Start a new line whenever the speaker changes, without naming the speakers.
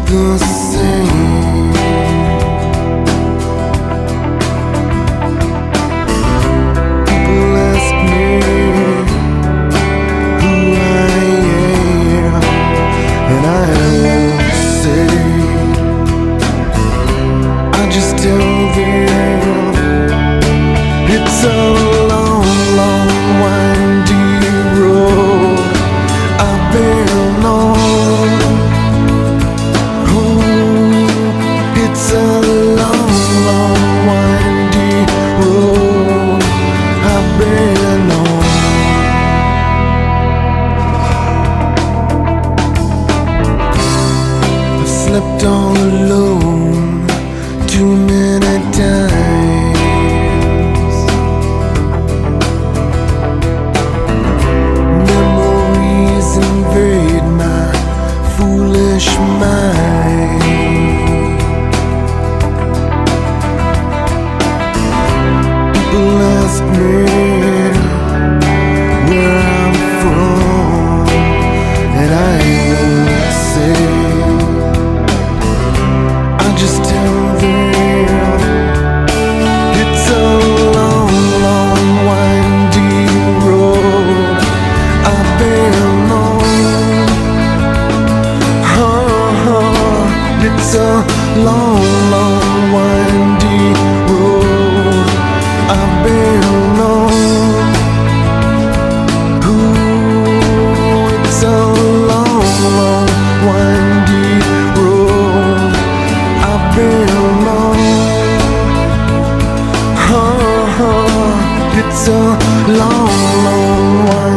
the same. People ask me who I am, and I won't say. I just tell them it's a long, long, winding road I've been on. Oh, it's a long, long, winding road I've been on. I've slept all alone too many times. Memories invade my foolish mind. People ask me where I'm from, and I won't say. I just tell them it's a long, long, winding road I've been on. It's a long, long, winding road I've been on. Ooh, it's a long, long, winding road I've been on. It's a long, long, winding